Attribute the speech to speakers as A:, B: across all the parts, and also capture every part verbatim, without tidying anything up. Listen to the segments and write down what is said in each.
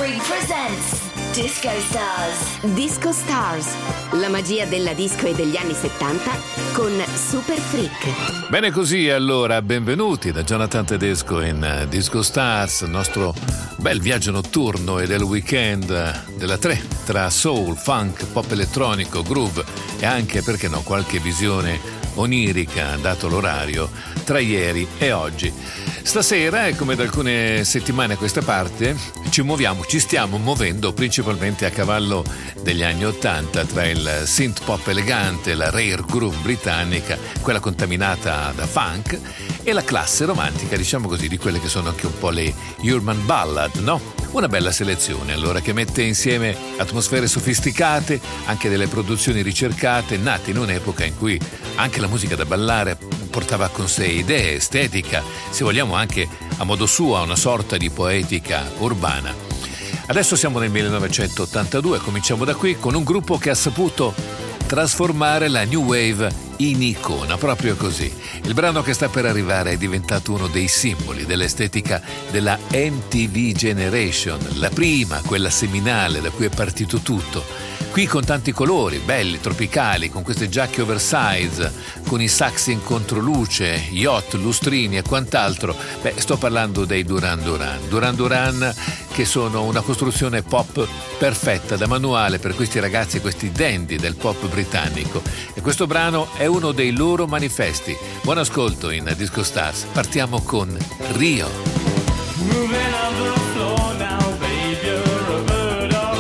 A: Free presents Disco Stars.
B: Disco Stars, la magia della disco e degli anni settanta con Super Freak.
C: Bene così, allora, benvenuti da Jonathan Tedesco in Disco Stars, il nostro bel viaggio notturno e del weekend della tre, tra soul, funk, pop elettronico, groove e anche, perché no, qualche visione onirica, dato l'orario, tra ieri e oggi. Stasera, e come da alcune settimane a questa parte, ci muoviamo, ci stiamo muovendo principalmente a cavallo degli anni ottanta tra il synth pop elegante, la rare groove britannica, quella contaminata da funk, e la classe romantica, diciamo così, di quelle che sono anche un po' le urban ballad, no? Una bella selezione allora che mette insieme atmosfere sofisticate, anche delle produzioni ricercate, nate in un'epoca in cui anche la musica da ballare portava con sé idee, estetica, se vogliamo anche a modo suo una sorta di poetica urbana. Adesso siamo nel millenovecentottantadue, cominciamo da qui con un gruppo che ha saputo trasformare la New Wave in icona, proprio così. Il brano che sta per arrivare è diventato uno dei simboli dell'estetica della M T V Generation, la prima, quella seminale da cui è partito tutto. Qui con tanti colori, belli, tropicali, con queste giacche oversize, con i sax in controluce, yacht, lustrini e quant'altro. Beh, sto parlando dei Duran Duran. Duran Duran che sono una costruzione pop perfetta da manuale per questi ragazzi, questi dandy del pop britannico. E questo brano è uno dei loro manifesti. Buon ascolto in Disco Stars. Partiamo con Rio.
D: Moving on the floor now, babe, you're a bird of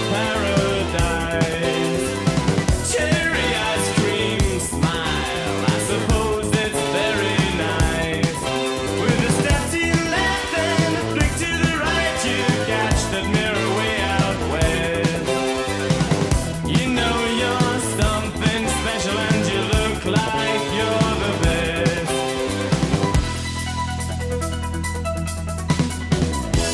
D: paradise. Cherry ice cream smile, I suppose it's very nice. With a step to your left and a flick to the right, you catch that mirror way out west. You know you're something special and you look like you're the best.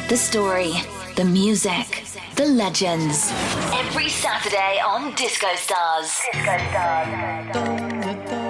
A: the story, the music, the legends. Every Saturday on Disco Stars. Disco Stars.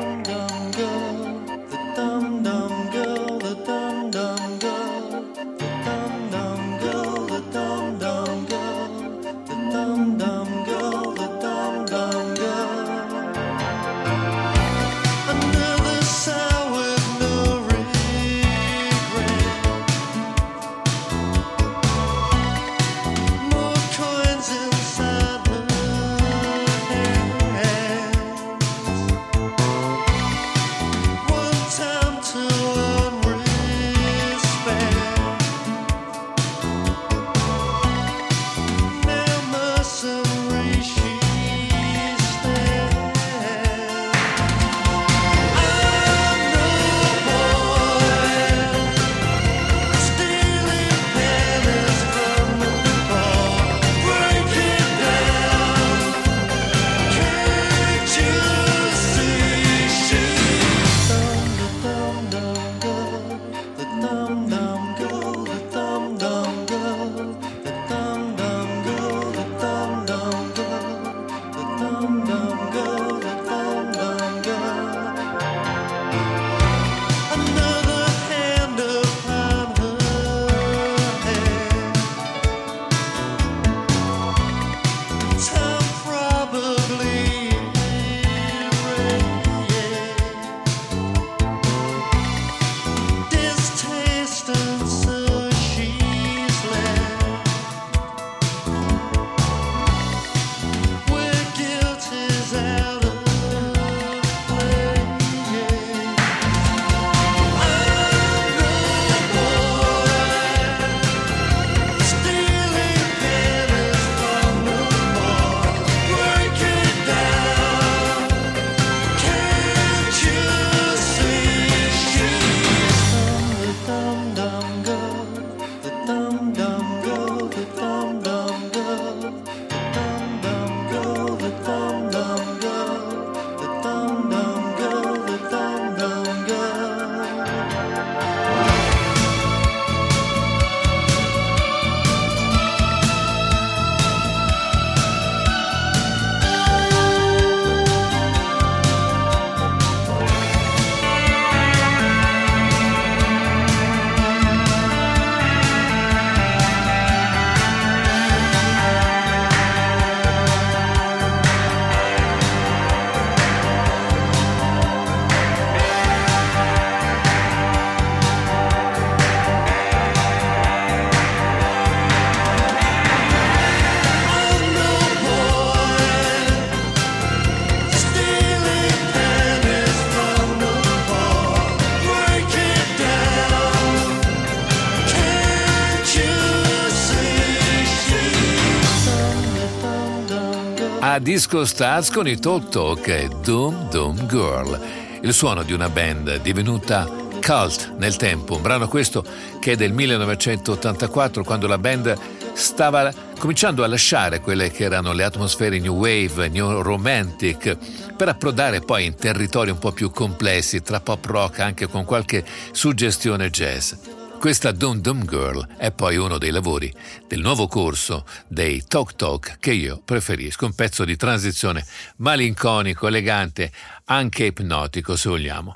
C: A Disco Stars con i Talk Talk e Dum Dum Girl, il suono di una band divenuta cult nel tempo, un brano questo che è del millenovecentottantaquattro, quando la band stava cominciando a lasciare quelle che erano le atmosfere new wave, new romantic, per approdare poi in territori un po' più complessi tra pop rock anche con qualche suggestione jazz. Questa Dum Dum Girl è poi uno dei lavori del nuovo corso dei Talk Talk che io preferisco, un pezzo di transizione malinconico, elegante, anche ipnotico se vogliamo.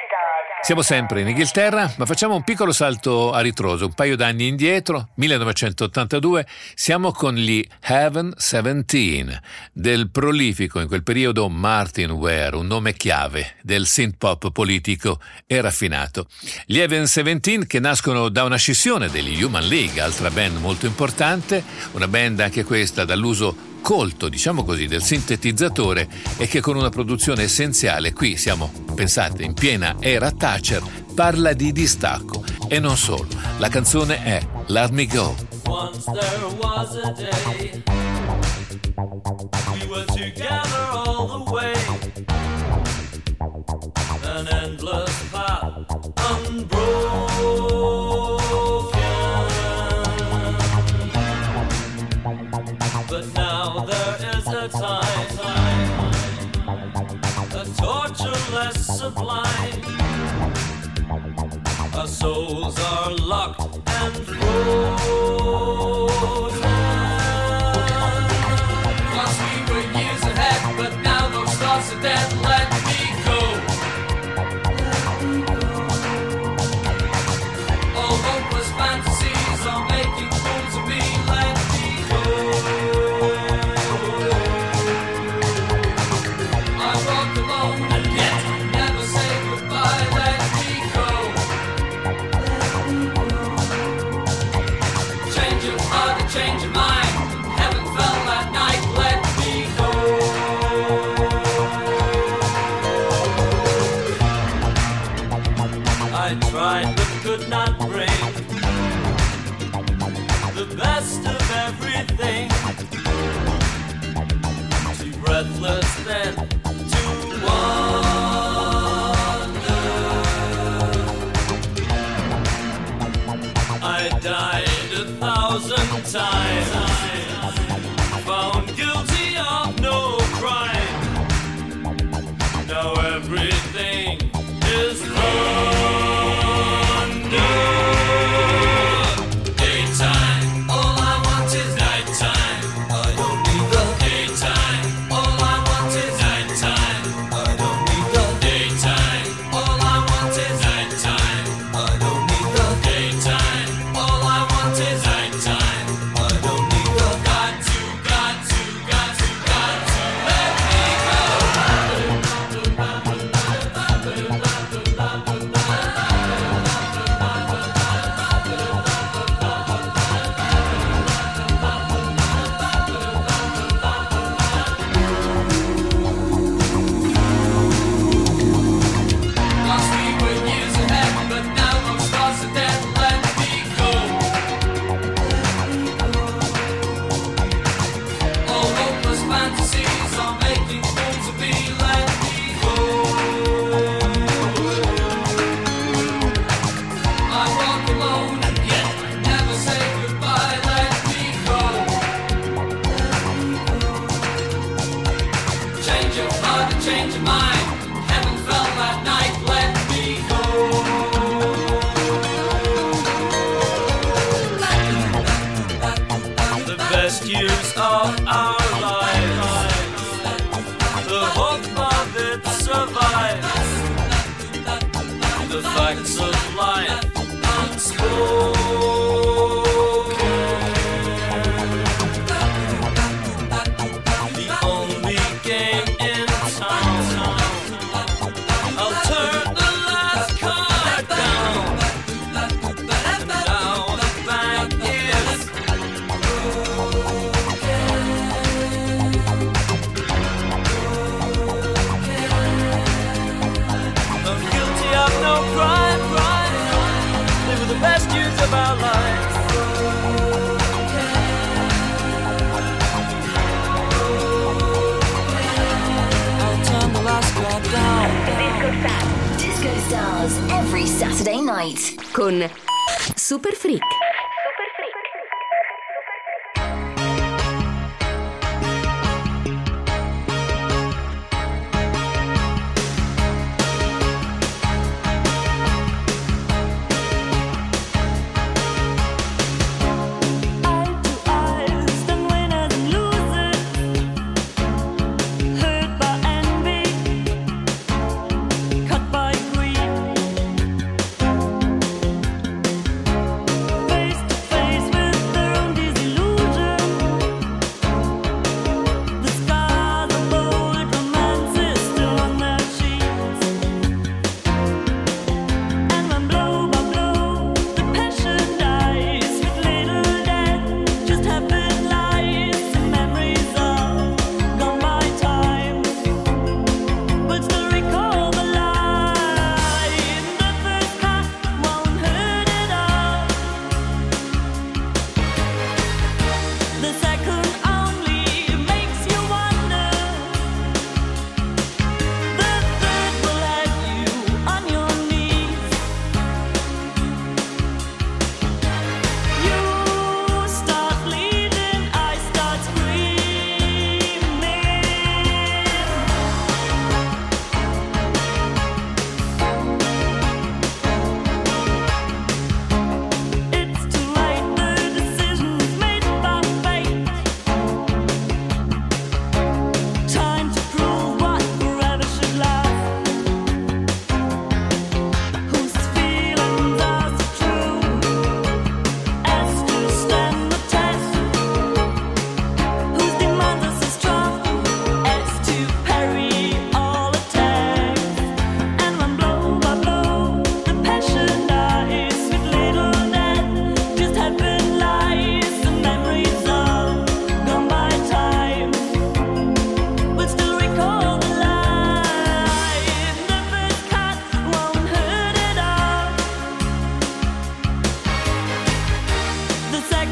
C: Siamo sempre in Inghilterra, ma facciamo un piccolo salto a ritroso, un paio d'anni indietro, millenovecentottantadue, siamo con gli Heaven Seventeen, del prolifico in quel periodo Martin Ware, un nome chiave del synth pop politico e raffinato. Gli Heaven Seventeen che nascono da una scissione degli Human League, altra band molto importante, una band anche questa dall'uso colto, diciamo così, del sintetizzatore e che con una produzione essenziale, qui siamo, pensate, in piena era Thatcher, parla di distacco e non solo. La canzone è Let Me Go.
D: Once there was a day we were together all the way, an endless path unbroken, but now there is a time, a torture less sublime. Our souls are locked and frozen, change your mind. Heaven fell that night, let me go. I tried but could not bring the best of everything. Too breathless then to wonder. I died a thousand times, found guilty of no crime. Now everything is under. Daytime, all I want is nighttime. I don't need the daytime. All I want is nighttime. I don't need the daytime. All I want is nighttime. I don't need the daytime. All I want is nighttime. I don't need the got to, got to, got to, got to let me go. Lost we were years ahead, but now those stars are dead. Let me go. All hopeless fantasies are making fools of me. Let me go. I walk alone and yet never say goodbye. Let me go. Change your heart and change your mind. Heaven fell that night. Let me go. The best years of our lives, the hope of it survives, the facts of life unspoken, the only game in town. I'll turn the last card down, and now the bank is I'm guilty of no crime, crime. They were the best years of our lives. I'll turn the last card down.
A: Disco Stars every Saturday night.
B: Con Super Freak.
E: Eyes and winners and losers, hurt by envy, cut by greed.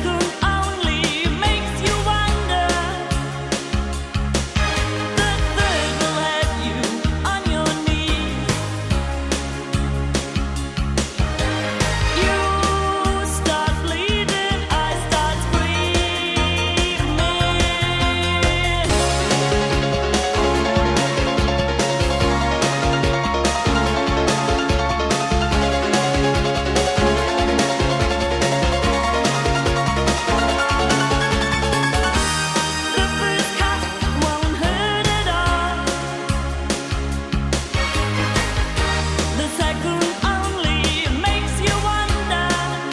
E: second only makes you wonder. The third will have you on your knees. You start bleeding, I start screaming. The first cut won't hurt at all. The second only makes you wonder.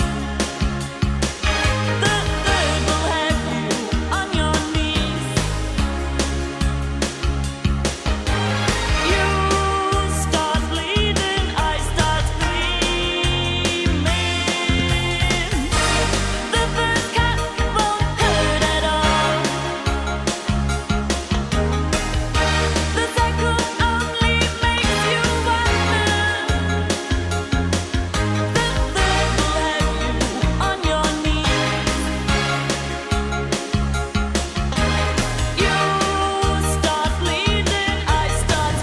E: The third will have you on your knees. You start bleeding, I start screaming. The first cut won't hurt at all. The second only makes you wonder. The third will have you on your knees. You start bleeding, I start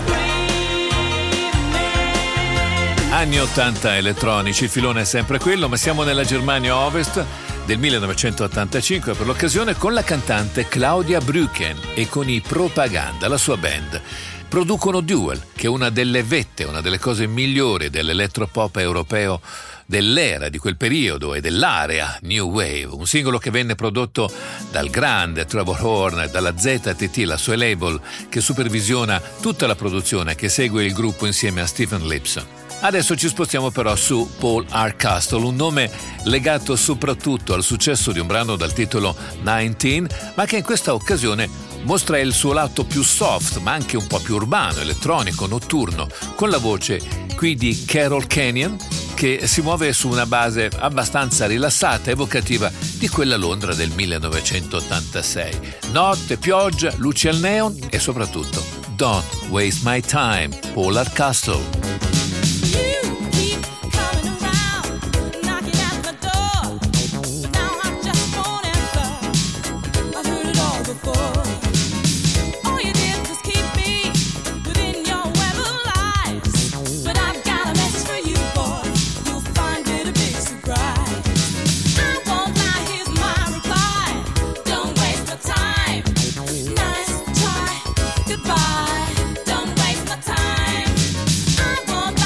E: screaming.
C: Anni ottanta elettronici, il filone è sempre quello, ma siamo nella Germania Ovest del millenovecentottantacinque per l'occasione con la cantante Claudia Brücken e con i Propaganda, la sua band. Producono Duel, che è una delle vette, una delle cose migliori dell'elettropop europeo dell'era di quel periodo e dell'area New Wave, un singolo che venne prodotto dal grande Trevor Horn e dalla Z T T, la sua label che supervisiona tutta la produzione, che segue il gruppo insieme a Stephen Lipson. Adesso ci spostiamo però su Paul Hardcastle, un nome legato soprattutto al successo di un brano dal titolo diciannove, ma che in questa occasione mostra il suo lato più soft, ma anche un po' più urbano, elettronico, notturno, con la voce qui di Carol Kenyon, che si muove su una base abbastanza rilassata, evocativa di quella Londra del millenovecentottantasei. Notte, pioggia, luci al neon e soprattutto Don't Waste My Time, Paul Hardcastle.
F: You keep coming around, knocking at my door. Now I just won't answer. I've heard it all before. All you did was keep me within your web of lies. But I've got a message for you, boy. You'll find it a big surprise. I won't lie, here's my reply. Don't waste my time. Nice try, goodbye. Don't waste my time. I won't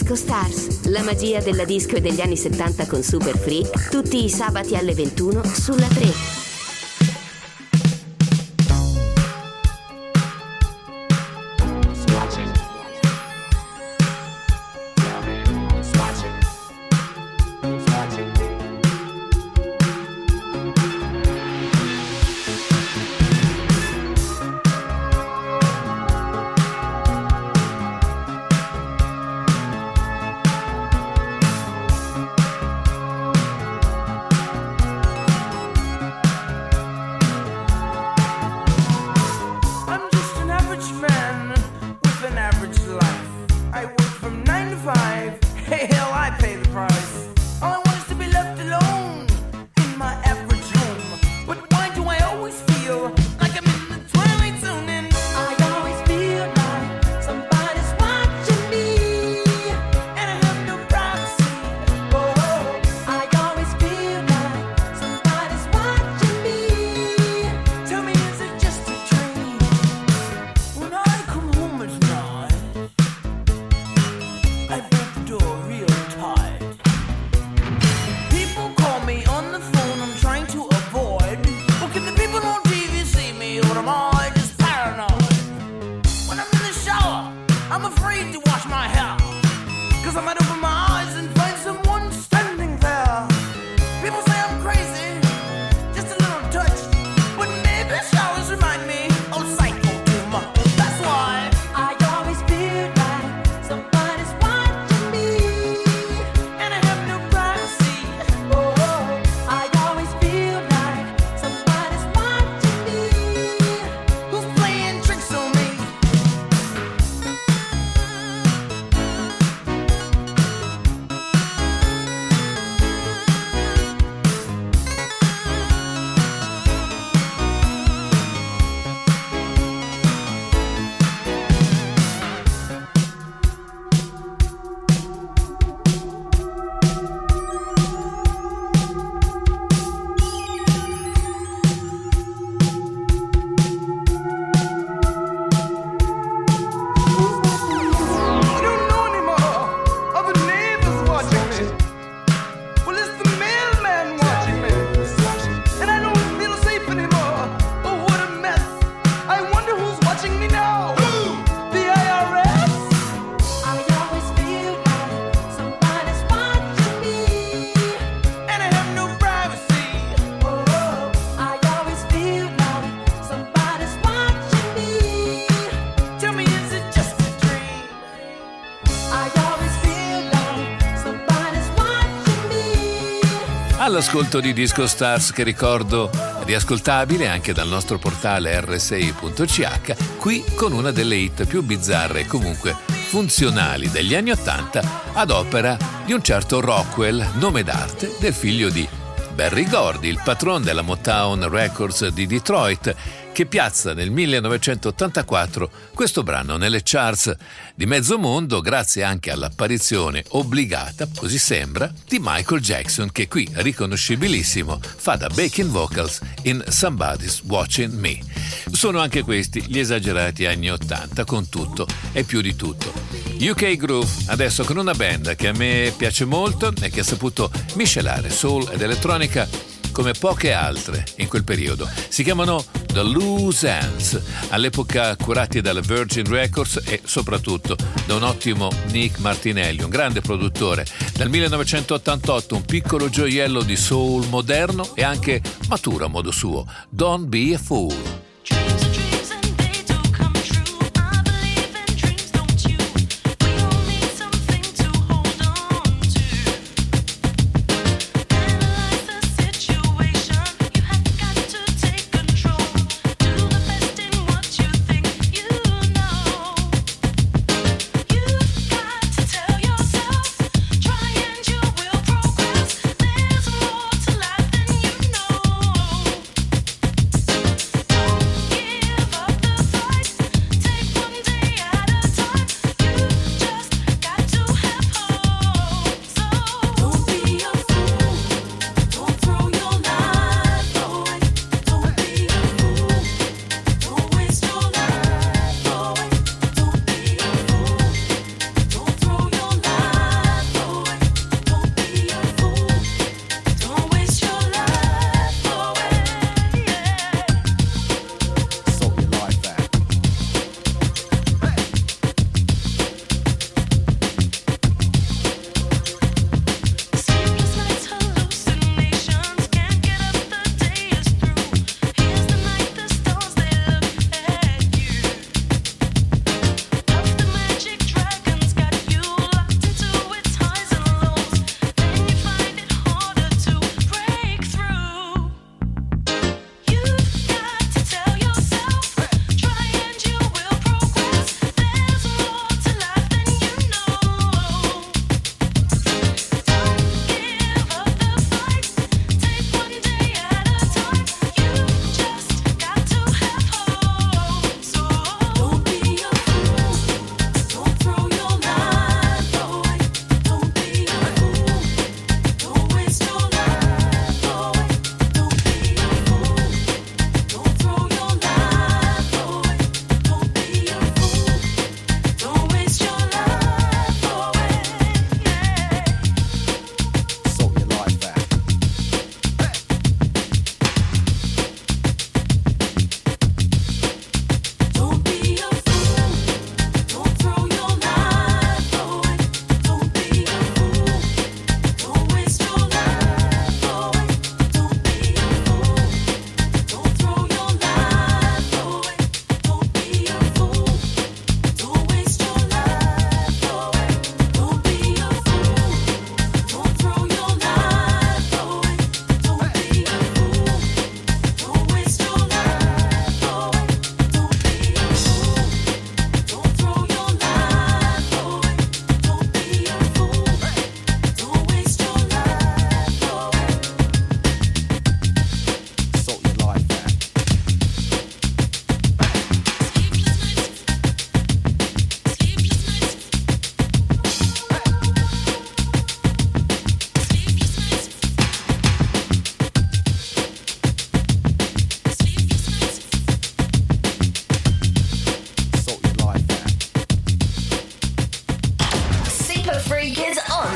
B: Disco Stars, la magia della disco e degli anni settanta con Super Freak, tutti i sabati alle ventuno sulla tre.
C: All'ascolto di Disco Stars, che ricordo riascoltabile anche dal nostro portale erre sei punto ci acca, qui con una delle hit più bizzarre e comunque funzionali degli anni Ottanta ad opera di un certo Rockwell, nome d'arte del figlio di Berry Gordy, il patron della Motown Records di Detroit, che piazza nel millenovecentottantaquattro questo brano nelle charts di mezzo mondo grazie anche all'apparizione obbligata, così sembra, di Michael Jackson, che qui, riconoscibilissimo, fa da backing vocals in Somebody's Watching Me. Sono anche questi gli esagerati anni ottanta, con tutto e più di tutto. U K Groove, adesso con una band che a me piace molto e che ha saputo miscelare soul ed elettronica come poche altre in quel periodo. Si chiamano The Loose Ends, all'epoca curati dalla Virgin Records e soprattutto da un ottimo Nick Martinelli, un grande produttore. Dal millenovecentottantotto un piccolo gioiello di soul moderno e anche maturo a modo suo, Don't Be a Fool.
F: Don't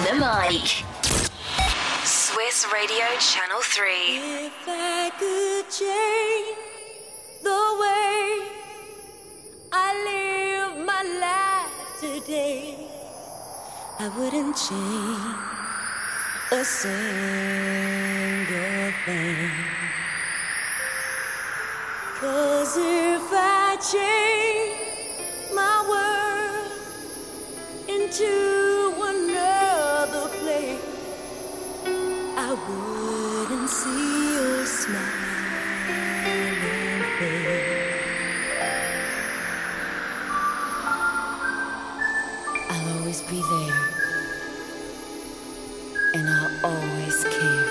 A: the mic.
B: Swiss Radio Channel three.
F: If I could change the way I live my life today, I wouldn't change a single thing. 'Cause if I change my world into another place, I wouldn't see your smiling face. I'll always be there, and I'll always care.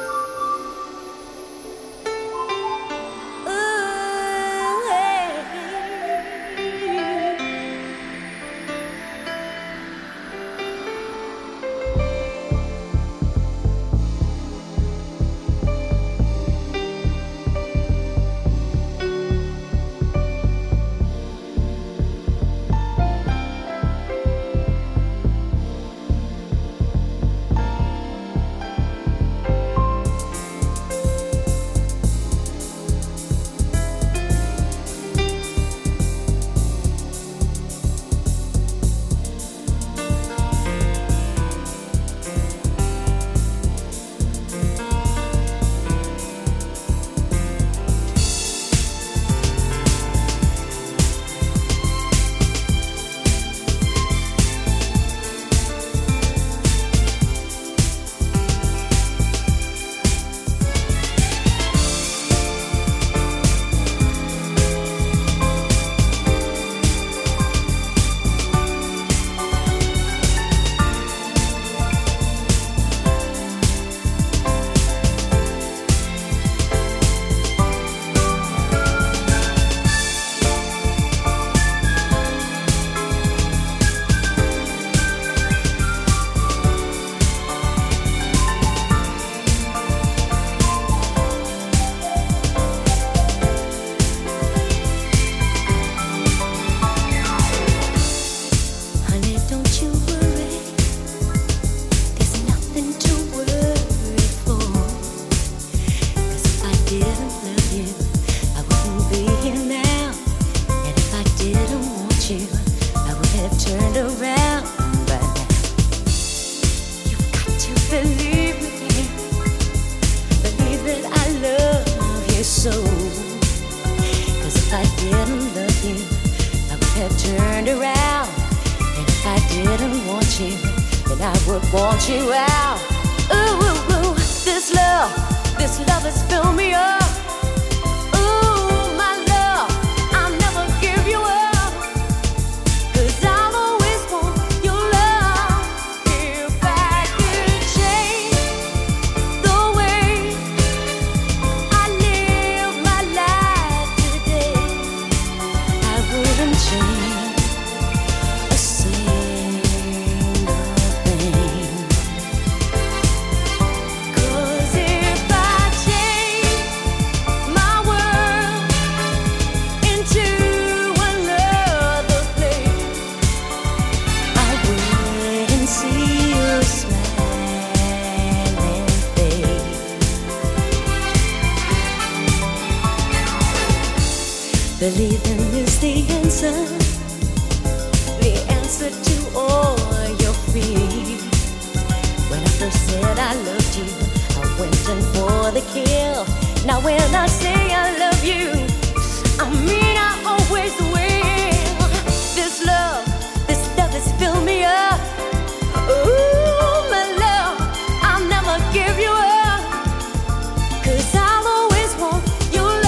F: Believing is the answer, the answer to all your fears. When I first said I loved you, I went in for the kill. Now when I say I love you, I mean I always will. This love, this love has filled me up. Ooh, my love, I'll never give you up. 'Cause I'll always want your love.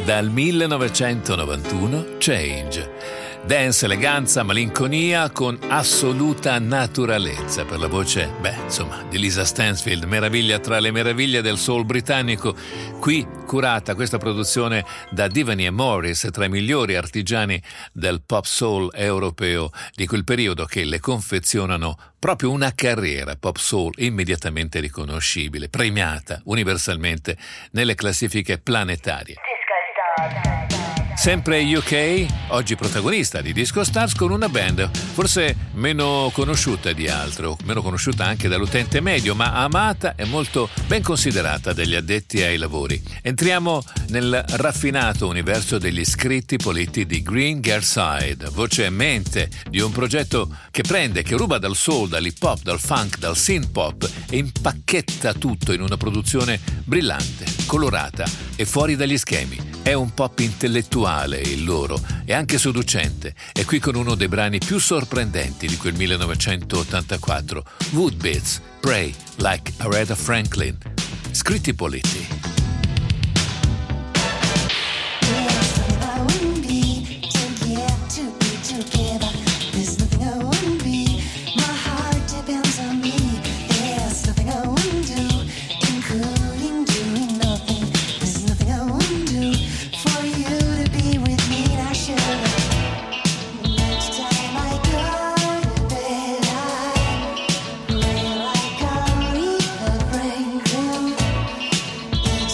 C: dal millenovecentonovantuno, Change. Dance, eleganza, malinconia con assoluta naturalezza per la voce, beh, insomma, di Lisa Stansfield, meraviglia tra le meraviglie del soul britannico. Qui curata questa produzione da Divany e Morris, tra i migliori artigiani del pop soul europeo di quel periodo, che le confezionano proprio una carriera pop soul immediatamente riconoscibile, premiata universalmente nelle classifiche planetarie. Sempre U K, oggi protagonista di Disco Stars con una band forse meno conosciuta di altro, meno conosciuta anche dall'utente medio, ma amata e molto ben considerata dagli addetti ai lavori. Entriamo nel raffinato universo degli scritti politi di Green Garside, voce e mente di un progetto che prende, che ruba dal soul, dall'hip hop, dal funk, dal synth pop e impacchetta tutto in una produzione brillante, colorata e fuori dagli schemi. È un pop intellettuale il loro e anche seducente, e qui con uno dei brani più sorprendenti di quel millenovecentottantaquattro, Woodbeats, Pray Like Aretha Franklin, scritti politi.
G: Franklin,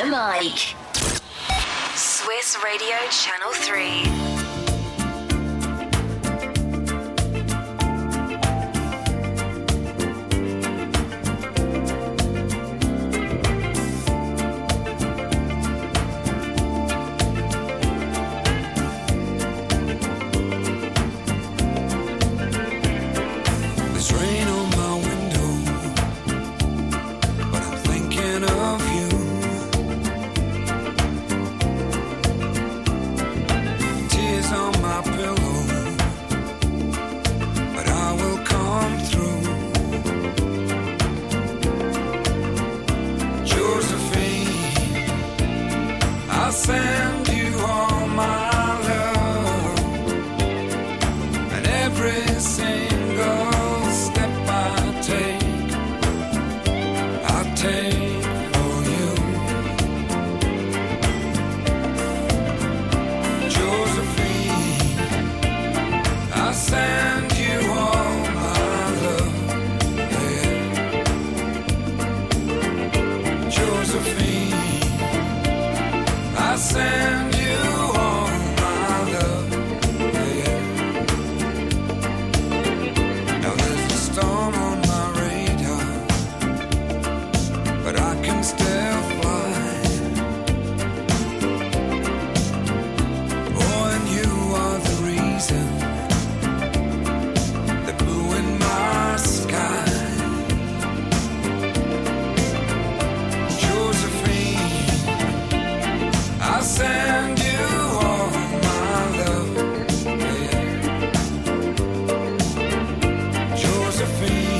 A: the mic.
B: Swiss Radio Channel three.
G: Send you all my love, and every single step I take, I take for you. Josephine, I send you all my love, yeah. Josephine, I send you all my love, yeah. Now there's a storm on my radar, but I can still fly. Oh, and you are the reason, the blue in my sky. I send you all my love, yeah. Josephine.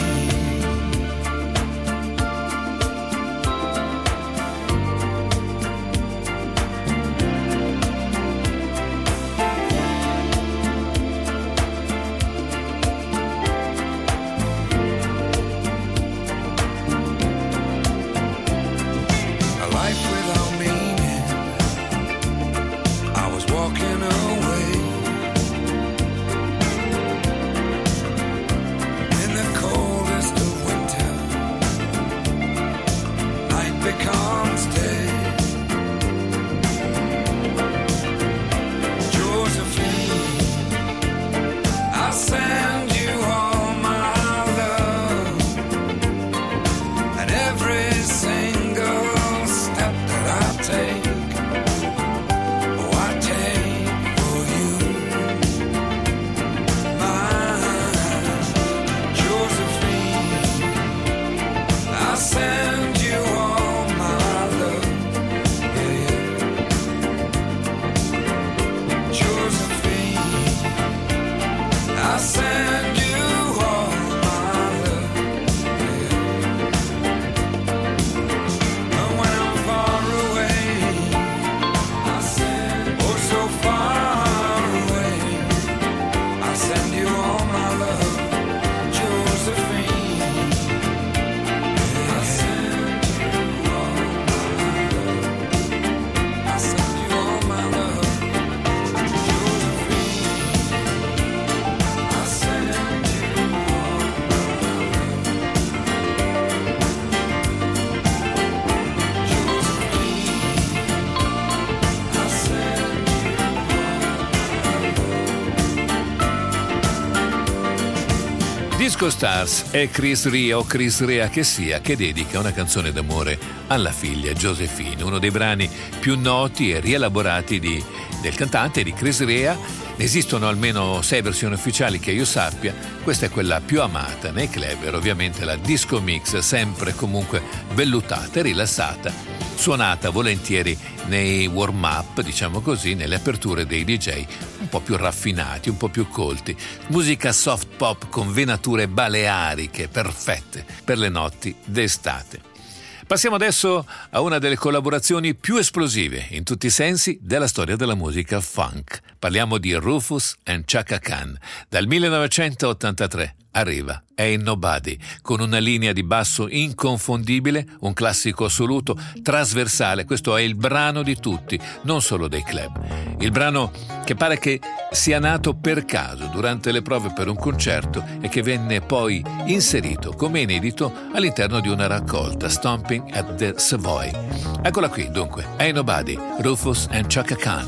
G: A life without meaning, walking away in the coldest of winter. Night becomes day. Josephine, I send you all my love, and every single step that I take, send you all my love, yeah. Josephine, I send you all my love, yeah. And when I'm far away, I send, oh so far away, I send you all my love, Josephine.
C: Disco Stars è Chris Rea o Chris Rea che sia, che dedica una canzone d'amore alla figlia Josephine, uno dei brani più noti e rielaborati di, del cantante di Chris Rea. Ne esistono almeno sei versioni ufficiali che io sappia, questa è quella più amata nei club, ovviamente la disco mix, sempre e comunque vellutata e rilassata, suonata volentieri nei warm-up, diciamo così, nelle aperture dei D J un po' più raffinati, un po' più colti, musica soft pop con venature baleariche perfette per le notti d'estate. Passiamo adesso a una delle collaborazioni più esplosive in tutti i sensi della storia della musica funk. Parliamo di Rufus and Chaka Khan. Dal millenovecentottantatré arriva Ain't Nobody, con una linea di basso inconfondibile, un classico assoluto, trasversale. Questo è il brano di tutti, non solo dei club. Il brano che pare che sia nato per caso durante le prove per un concerto e che venne poi inserito come inedito all'interno di una raccolta, Stomping at the Savoy. Eccola qui, dunque, Ain't Nobody, Rufus and Chaka Khan.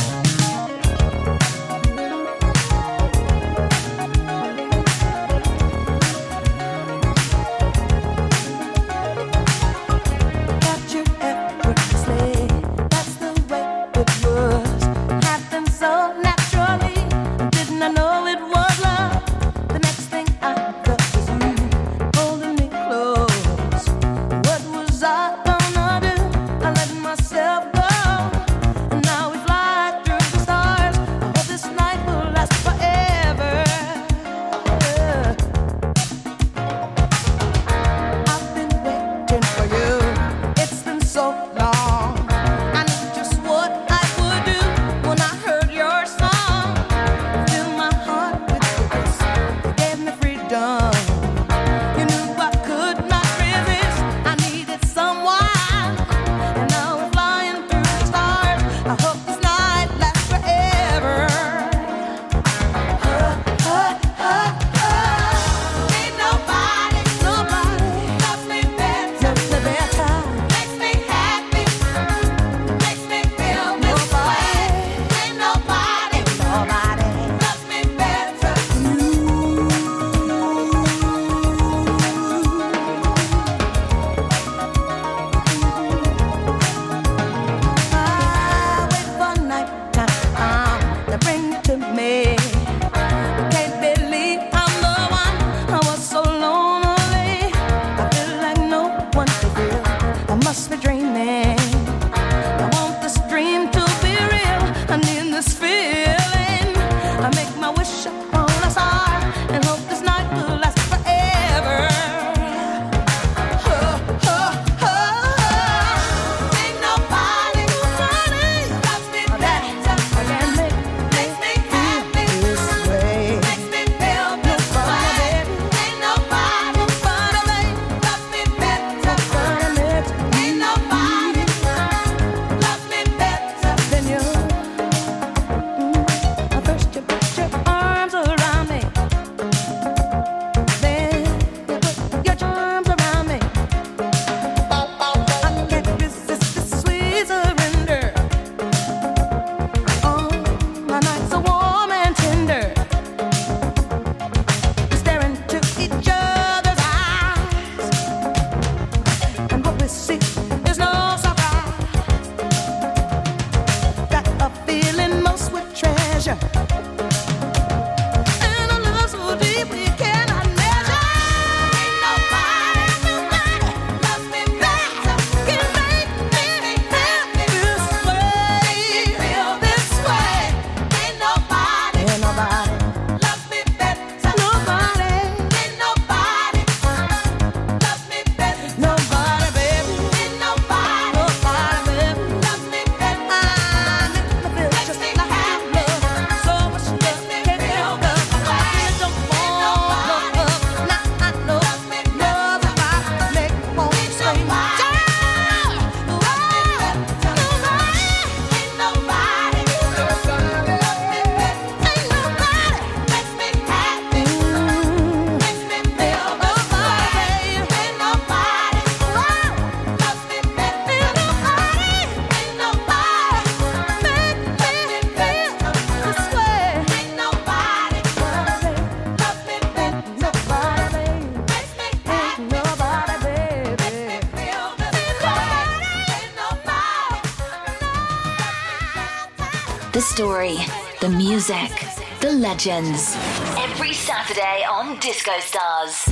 A: The story, the music, the legends. Every Saturday on Disco Stars.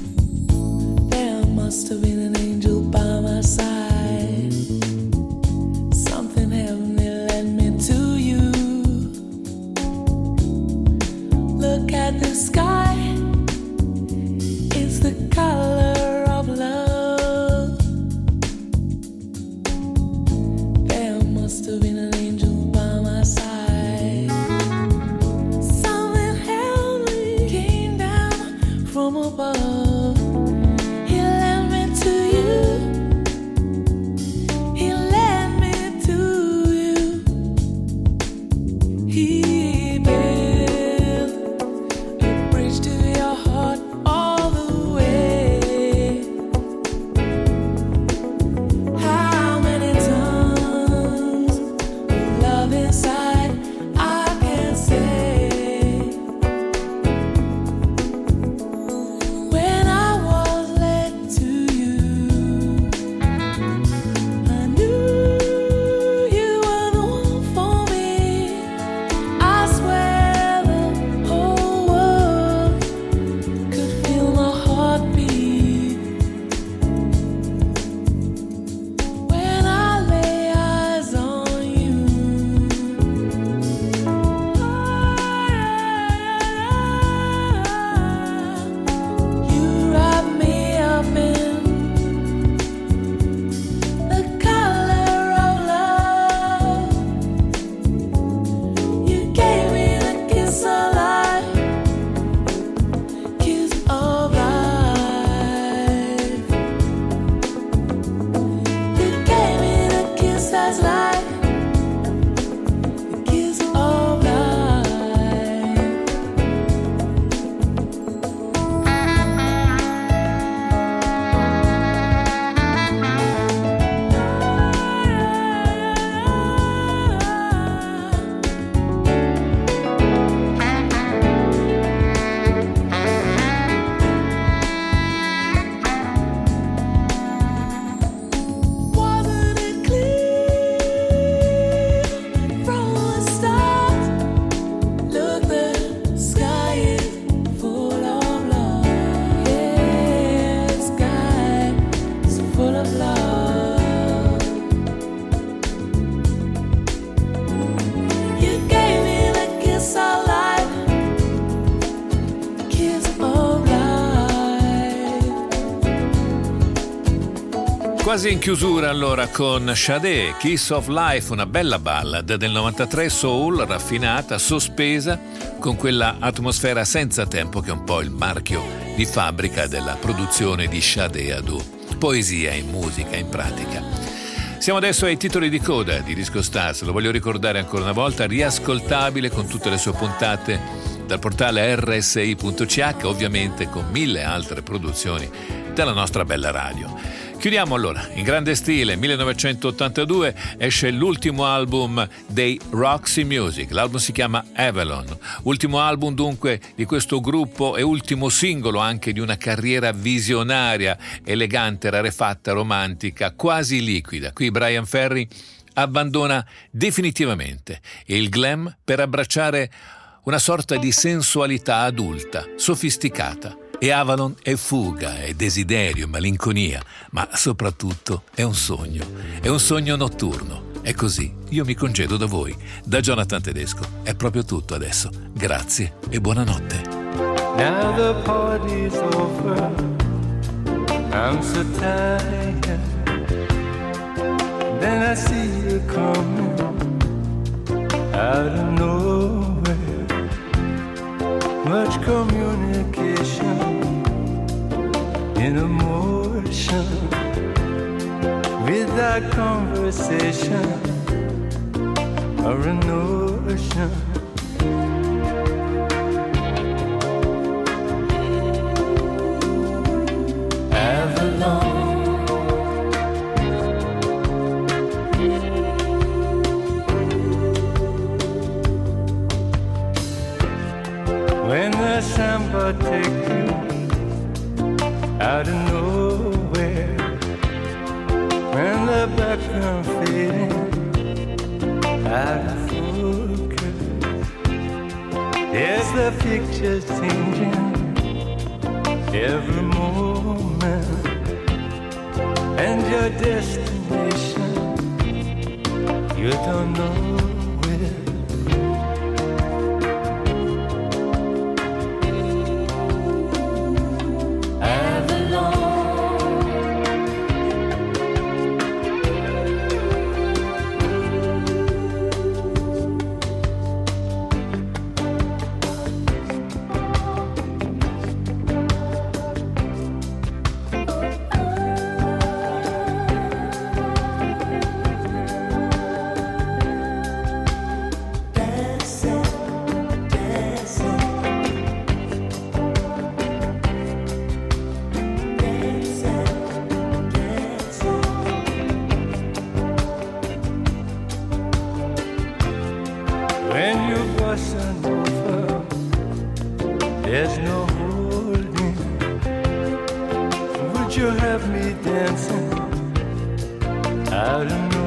H: There must have been an angel by my side
F: The sky is the color of love. There must have been an angel by my side. Something heavenly came down from above. He led me to you. He led me to you. He built a bridge to your heart all the way. How many tons of love inside I can say. When I was led to you, I knew you were the one for me. I swear the whole world could feel my heartbeat when I lay eyes on you. You wrap me up in the color of love. You gave me the kiss of life, kiss of life. You gave me the kiss that's life, the kiss of life. Wasn't it clear from the start? Look, the sky is full of love. Yeah, the sky is full of love. You gave me the kiss of life, kiss of life.
C: Quasi in chiusura allora con Sade, Kiss of Life, una bella ballad del novantatré, soul, raffinata, sospesa, con quella atmosfera senza tempo che è un po' il marchio di fabbrica della produzione di Sade Adu. Poesia in musica, in pratica. Siamo adesso ai titoli di coda di Disco Stars, lo voglio ricordare ancora una volta, riascoltabile con tutte le sue puntate dal portale erre esse i punto ci acca, ovviamente con mille altre produzioni della nostra bella radio. Chiudiamo allora, in grande stile, millenovecentottantadue esce l'ultimo album dei Roxy Music, l'album si chiama Avalon, ultimo album dunque di questo gruppo e ultimo singolo anche di una carriera visionaria, elegante, rarefatta, romantica, quasi liquida. Qui Brian Ferry abbandona definitivamente il glam per abbracciare una sorta di sensualità adulta, sofisticata. E Avalon è fuga, è desiderio, malinconia, ma soprattutto è un sogno, è un sogno notturno. È così, io mi congedo da voi. Da Jonathan Tedesco è proprio tutto adesso. Grazie e buonanotte.
D: Now the party's over. I'm so tired. Then I see you coming out of nowhere. Much communication in emotion without conversation or a notion. Avalon. When the samba take you out of nowhere, when the background fading out of focus, there's the pictures changing every moment, and your destination you don't know where.
H: your bossa nova. There's no holding. Would you have me dancing out in the